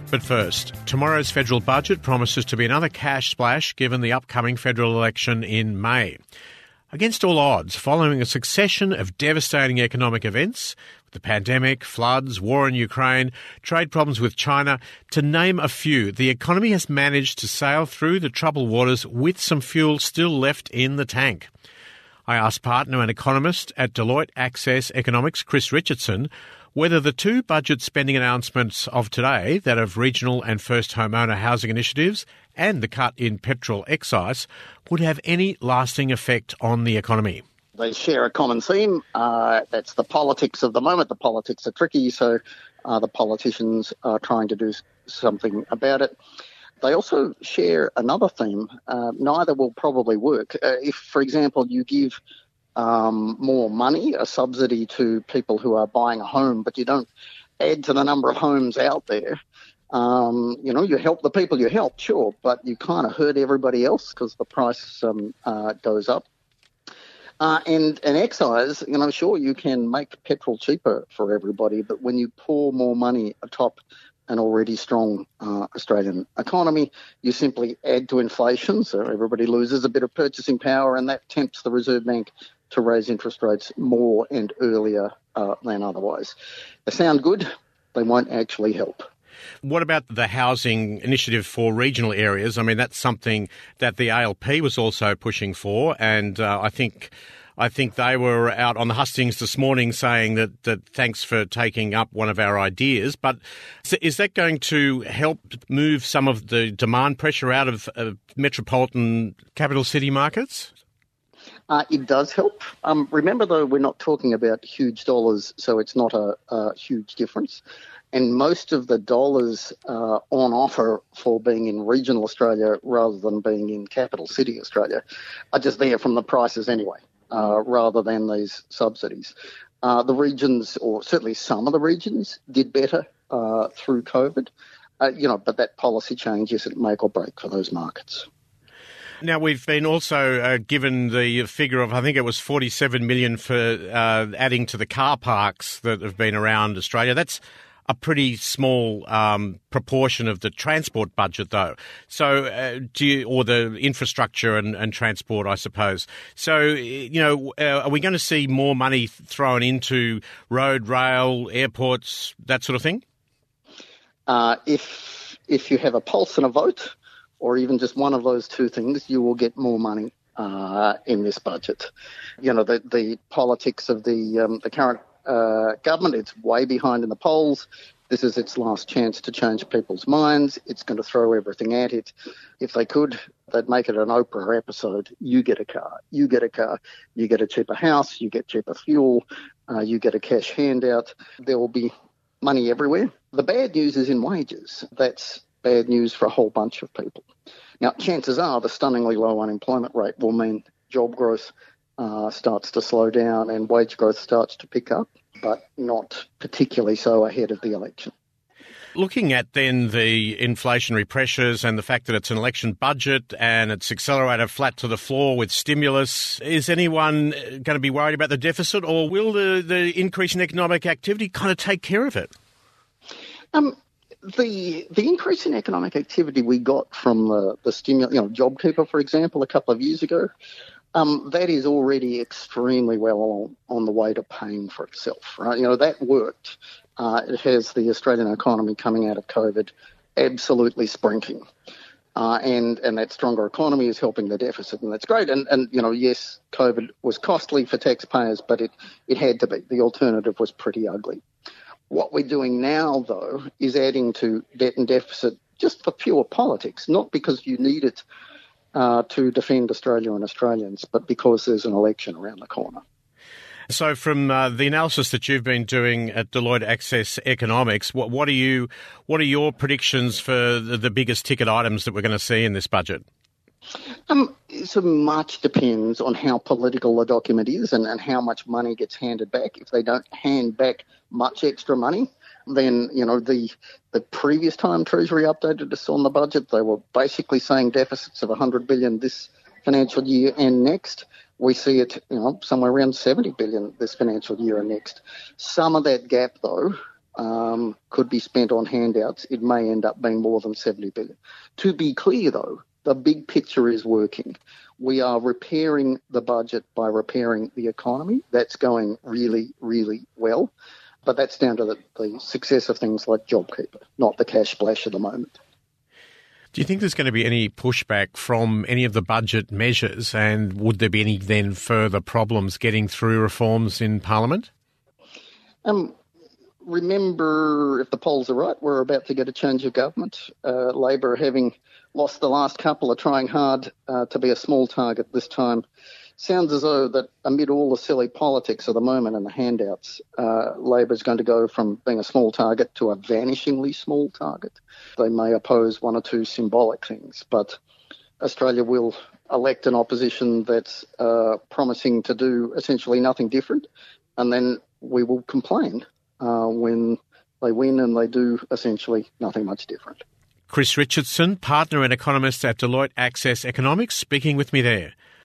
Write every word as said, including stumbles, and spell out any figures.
But first, tomorrow's federal budget promises to be another cash splash given the upcoming federal election in May. Against all odds, following a succession of devastating economic events, the pandemic, floods, war in Ukraine, trade problems with China, to name a few, the economy has managed to sail through the troubled waters with some fuel still left in the tank. I asked partner and economist at Deloitte Access Economics, Chris Richardson, whether the two budget spending announcements of today, that of regional and first homeowner housing initiatives and the cut in petrol excise, would have any lasting effect on the economy. They share a common theme. Uh, that's the politics of the moment. The politics are tricky, so uh, the politicians are trying to do something about it. They also share another theme. Uh, neither will probably work. Uh, if, for example, you give Um, more money, a subsidy to people who are buying a home, but you don't add to the number of homes out there. Um, you know, you help the people you help, sure, but you kind of hurt everybody else because the price um, uh, goes up. Uh, and, and excise, you know, sure, you can make petrol cheaper for everybody, but when you pour more money atop an already strong uh, Australian economy, you simply add to inflation, so everybody loses a bit of purchasing power, and that tempts the Reserve Bank to raise interest rates more and earlier uh, than otherwise. They sound good, they won't actually help. What about the housing initiative for regional areas? I mean, that's something that the A L P was also pushing for, and uh, I think I think they were out on the hustings this morning saying that, that thanks for taking up one of our ideas. But is that going to help move some of the demand pressure out of uh, metropolitan capital city markets? Uh, it does help. Um, remember, though, we're not talking about huge dollars, so it's not a, a huge difference. And most of the dollars uh, on offer for being in regional Australia rather than being in capital city Australia are just there from the prices anyway, uh, rather than these subsidies. Uh, the regions, or certainly some of the regions, did better uh, through COVID, uh, you know, but that policy change isn't make or break for those markets. Now, we've been also uh, given the figure of, I think it was forty-seven million dollars for uh, adding to the car parks that have been around Australia. That's a pretty small um, proportion of the transport budget, though. So, uh, do you, or the infrastructure and, and transport, I suppose. So, you know, uh, are we going to see more money thrown into road, rail, airports, that sort of thing? Uh, if if you have a pulse and a vote, or even just one of those two things, you will get more money uh, in this budget. You know, the, the politics of the um, the current uh, government, it's way behind in the polls. This is its last chance to change people's minds. It's going to throw everything at it. If they could, they'd make it an Oprah episode. You get a car, you get a car, you get a cheaper house, you get cheaper fuel, uh, you get a cash handout. There will be money everywhere. The bad news is in wages. That's bad news for a whole bunch of people. Now, chances are the stunningly low unemployment rate will mean job growth uh, starts to slow down and wage growth starts to pick up, but not particularly so ahead of the election. Looking at then the inflationary pressures and the fact that it's an election budget and it's accelerated flat to the floor with stimulus, is anyone going to be worried about the deficit, or will the, the increase in economic activity kind of take care of it? Um. The the increase in economic activity we got from the, the stimulus, you know, JobKeeper, for example, a couple of years ago, um, that is already extremely well on, on the way to paying for itself, right? You know, that worked. Uh, it has the Australian economy coming out of COVID absolutely sprinting. Uh, and, and that stronger economy is helping the deficit, and that's great. And, and you know, yes, COVID was costly for taxpayers, but it, it had to be. The alternative was pretty ugly. What we're doing now, though, is adding to debt and deficit just for pure politics, not because you need it uh, to defend Australia and Australians, but because there's an election around the corner. So from uh, the analysis that you've been doing at Deloitte Access Economics, what, what are you, what are your predictions for the, the biggest ticket items that we're going to see in this budget? Um, so much depends on how political the document is and, and how much money gets handed back. If they don't hand back much extra money, then, you know, the the previous time Treasury updated us on the budget, they were basically saying deficits of one hundred billion dollars this financial year and next. We see it, you know, somewhere around seventy billion dollars this financial year and next. Some of that gap, though, um, could be spent on handouts, it may end up being more than seventy billion dollars. To be clear, though, the big picture is working. We are repairing the budget by repairing the economy. That's going really, really well. But that's down to the, the success of things like JobKeeper, not the cash splash at the moment. Do you think there's going to be any pushback from any of the budget measures, and would there be any then further problems getting through reforms in Parliament? Um, remember, if the polls are right, we're about to get a change of government. Uh, Labor, having lost the last couple, are trying hard uh, to be a small target this time. Sounds as though that amid all the silly politics of the moment and the handouts, uh, Labor is going to go from being a small target to a vanishingly small target. They may oppose one or two symbolic things, but Australia will elect an opposition that's uh, promising to do essentially nothing different, and then we will complain uh, when they win and they do essentially nothing much different. Chris Richardson, partner and economist at Deloitte Access Economics, speaking with me there.